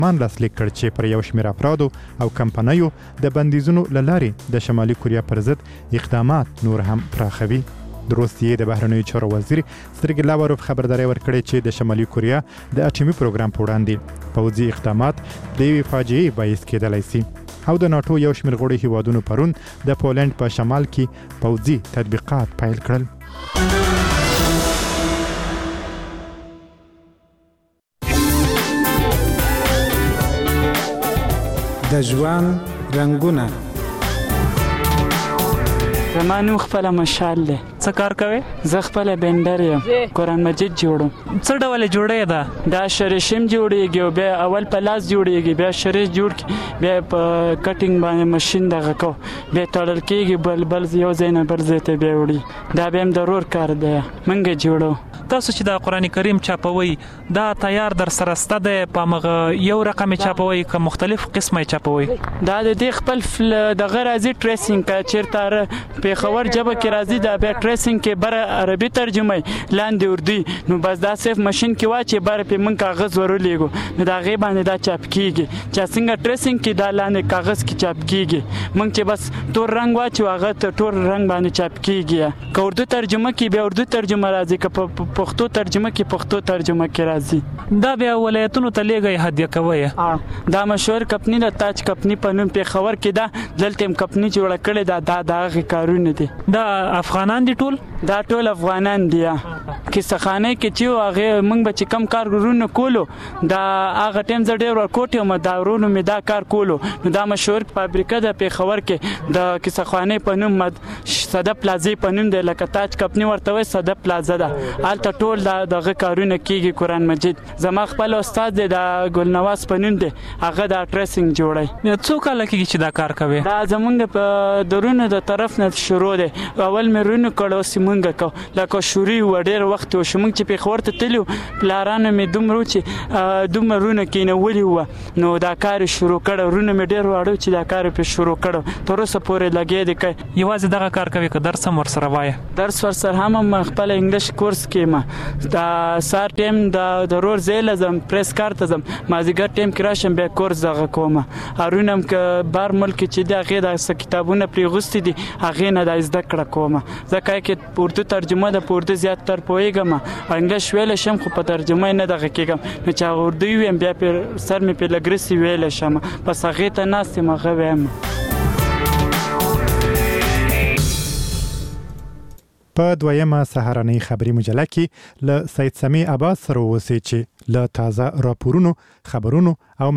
مان لاسلیک کړ چې پر یو شمېر افرادو او کمپنیو د بندیزونو له لارې د شمالي کوریا پر ضد اقدامات نور هم پراخوي. د روسیې د بهرنیو چارو وزیر سرګی لاوروف خبرداری ورکړې چې د شمالي کوریا د اټومي پروګرام په وړاندې پوځي اقدامات د یوې فاجعې باعث کېدلی شي. او د ناتو یو شمېر غړي هیوادونو پرون د پولند په شمال کې پوځي تطبیقات پیل کړل. د ژوند رنګونه. زما نوم خپله مشال دی. څه کار کوې؟ زه خپله بینډر یم، قرآن مجید جوړم. څه ډول جوړې ده؟ دا شریشم جوړېږي او بیا اول په لاس جوړېږي، بیا شریش جوړ کړي، بیا په کټینګ باندې ماشین دغه کو، بیا تړل کېږي، بل یو ځای نه بل ځای ته بیا وړي. دا بیا هم ضرور کار دی، موږ جوړو. تاسو چې د قرآن کریم چاپوي دا تیار در سره سته دی په مغه یو رقم چاپوي که مختلف قسمه چاپوي؟ دا د دې خپل دغه راځي ټریسینګ کا چیرته پیښور ژبه کې راځي، دا بیا ټریسینګ کې بر عربي ترجمه لاندې اردو، نو بس دا صرف ماشين کې واچي بر په من کاغذ ورولېګو، نو دا غي باندې دا چاپ کیږي. چې څنګه ټریسینګ کې دا لاندې کاغذ کې چاپ کیږي، موږ چې بس تور رنگ واچو هغه ته تور رنگ باندې چاپ کیږي. که اردو ترجمه کې بیا اردو ترجمه راځي، که پښتو ترجمه کې پښتو ترجمه کې راځي. دا بیا ولایتونو ته لیږي هدیه کوي. دا مشهور کمپنی د تاج کمپنی په نوم پیښور کې دا دلته کمپنی جوړه کړې ده. دا هغه کارونه دي. دا افغانان دي ټول؟ دا ټول افغانان دي. کیسهخانه کې چې هغه موږ به چې کم کارونه کولو، دا هغه ټیم زه ډېر ورکوټ یم، دا ورونو مې دا کار کولو. نو دا مشهور فابریکه د پیښور کې د کیسهخانه په نوم صده پلازا په نوم دی، لکه تاج کمپنی ورته وایي صده پلازا ده. هلته ټول دغه کارونه کیږي. قرآن مجید زما خپل استاد دی، د ګلنواز په نوم دی، هغه دا ټریسینګ جوړي. څو کاله کېږي چې دا کار کوي؟ دا زمونږ په درونو د طرف نه شروع دی. اول مې رونو کړو سیمونګه کو لکه شوري و ډېر وخت و شمونږ چې پیښور ته تلو پلارانو مې دومره چې دومره رونه کېنولي و، نو دا کار شروع کړو. رونه مې ډېر واړو چې دا کار په شروع کړو، تر اوسه پورې لګې دی. کوي یوازې دغه کار کوي که درس هم ورسره وایي؟ درس ورسره هم خپل انګلیش کورس کې ما دا سار ټیم د ضرور زیل زم پریس کار ته زم مازیګر ټیم کې راشم بیا کورس دغه کوم. هرونم که بار ملک چې دا غي د کتابونه پرې غوستي دي هغه نه د زده کړه کوم. ځکه کې اردو ترجمه د اردو زیات تر پوهیږم، انګلیش ویل شم خو په ترجمه نه دغه کېږم، نو چې اردو ویم بیا په سر مې په لګرسي ویل شم، پس هغه ته ناستې مغه ویم. په دویمه سهارنۍ خبري مجله کې له سید سمیع عباس سره اوسئ چې له تازه راپورونو، خبرونو او